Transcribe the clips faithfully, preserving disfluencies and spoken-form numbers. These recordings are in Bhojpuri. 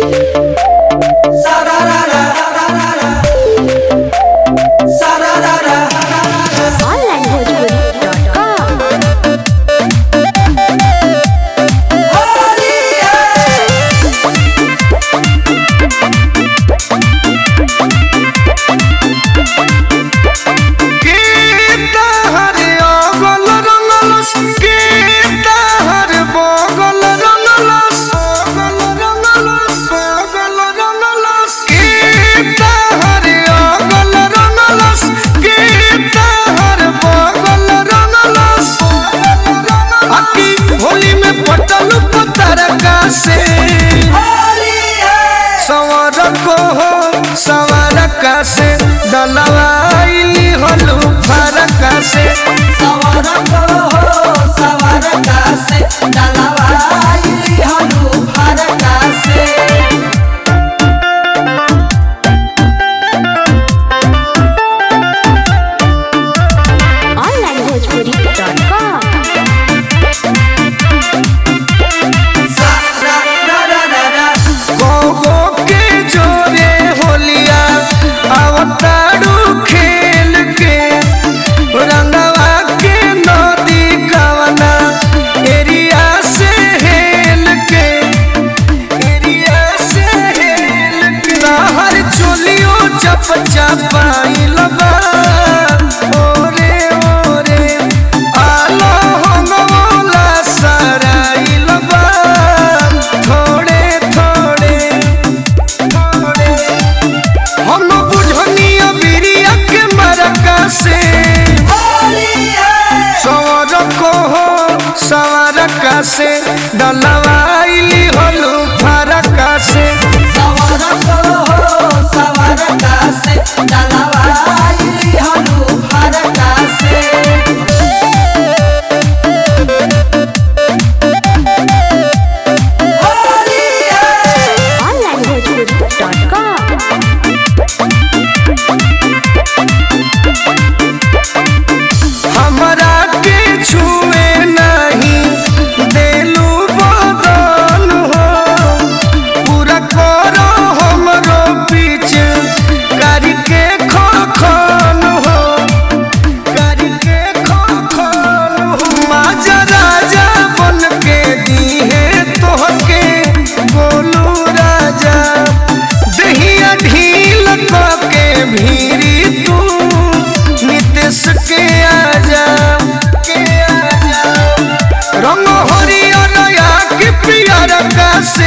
फरका से डलवाइली हलू फरका से सवरका हो सवरका से डलवाइली हलू फरका से ऑनलाइन भोजपुरी डॉट कॉम चपाइल बा ओरे ओरे आलो हमोला सराइल बा थोड़े थोड़े थोड़े हम बुझनिया बिरिया के मरका से सवर को हो सवरका से डलवाइली हलू फरका से सवर को हो सवरका से डलवाइली हलू फरका से ऑनलाइन भोजपुरी डॉट कॉम हमरा के छुए नहीं देलू बदन हो पूरा करो हमरो पीछे करके खखन हो करके खखन हो माजा राजा बन के दीहे तोहके बोलू राजा दहिया ढील के भीरी तू नितेश के आजा के आजा रंग हरियर या के पियर का से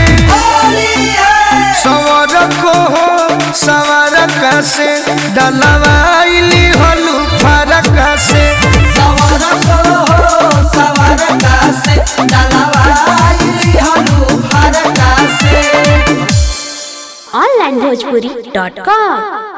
सवर को हो सवर का से डलवाइली हलू फरका से सवर को हो सवरका से डलवाइली हलू फरका से ऑनलाइन भोजपुरी डॉट कॉम।